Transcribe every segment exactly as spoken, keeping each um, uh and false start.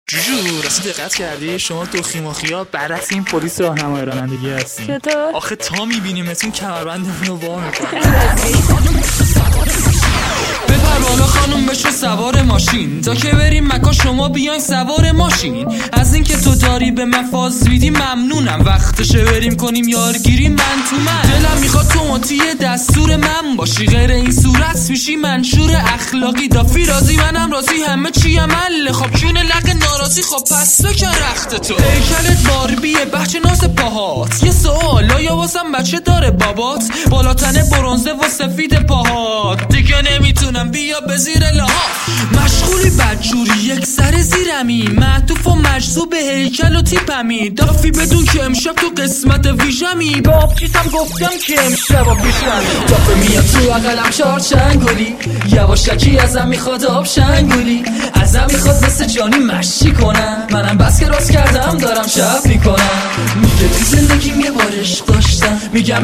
جوجو راستی دقت کردی شما تو خیماخیا برعکس این پلیس راهنمای رانندگی هستی؟ چطور؟ آخه تا میبینیمتون کمربندمون رو وا میکنه. بپر بالا خانم بشو سوار ماشین، تا که بریم مکان شما بیاین سوار ماشین. از این که تو داری به من فاز میدی ممنونم، وقتشه بریم کنیم یارگیری من تو من. دلم میخواد تو مطیع دستور من باشی، غیر این صورت میشی منشور اخلاقی. دافی راضی منم راضی، همه چی عمله. خب کونه لق ناراضی، خب پس بکن رخت تو. هیکلت باربیه بچه ناز پاهات، یه سوال آیا واسم بچه داره بابات؟ بالاتنه برنزه و سفید پاهات، دیگه نمیتونم بیا به زیر لحاف. مشغولی بدجوری یک سر زیرمی، معطوف و مجذوب هیکل و تیپمی. دافی بدون که امشب تو قسمت ویژمی، به آبچیتم گفتم که امشب پیشمی. دافه میاد تو اقلم چار چنگولی، یواشکی ازم میخواد آب شنگولی. ازم میخواد مثل جانی مشی کنم، منم بس که راست کردم دارم شب میکنم. میگه تو زندگیم یه بار عشق داشتم، میگم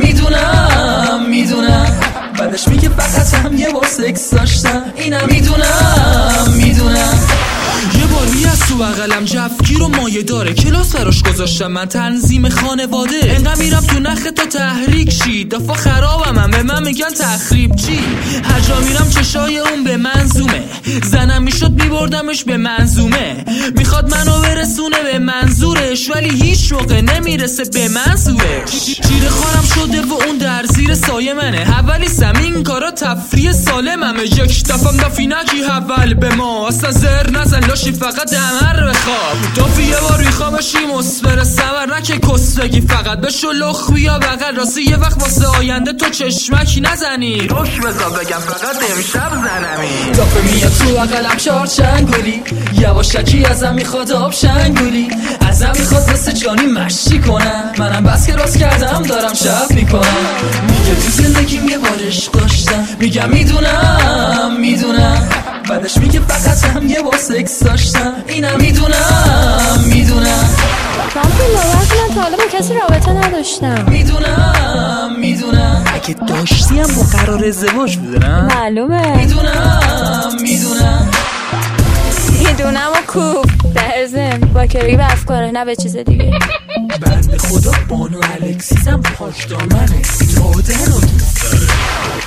میدونم میدونم. بعدش میگه فقط هم یه بار سکس داشتم، اینم میدونم میدونم. یه بار میاد تو بغلم جفگیر و مایه داره، کلاس براش گذاشتم من تنظیم خانواده. انقدر میرم تو نخ تا تحریک شی، دفعه خرابم هم به من میگن تخریب چی. هر جا میرم چشای اون به منظومه، زنم میشد میبردمش به منظومه. میخواد منو برسونه به منظورش، ولی هیچ موقع نمیرسه به منظورش. چیره خارم شده و اون در زیر سایه منه، اولی سمین کارا تفریح سالممه. یک دفعم دافی نکی اول به ما، اصلا زر نزن لاشی فقط دمر بخواب. دافی یه بار میخوامشی مصبر سمر، نکه کس بگی فقط بشو لخ بیا بغل. راستی یه وقت واسه آینده تو چشمکی نزنی، روش بزا بگم فقط امشب زنمی. دافه میاد تو اقلم چار چنگولی، یواشکی ازم میخواد آب شنگولی. ازم میخواد مثل جانی مشی کنم، منم بس که راست کردم دارم شب میکنم. میگه تو زندگیم یه بار عشق داشتم، میگم میدونم میدونم. بعدش میگه فقط هم یه بار سکس داشتم، اینم میدونم میدونم. من که باور کنم تا حالا با کسی رابطه نداشتم. میدونم میدونم. اگه داشتی هم با قرار ازدواج بوده نه؟ معلومه. میدونم میدونم. میدونم و کوب در ضمن با کرایی به افکاره نه به چیز دیگه. بنده خدا بانو الکسیزم پاش دامنه، دادن رو دوست داره.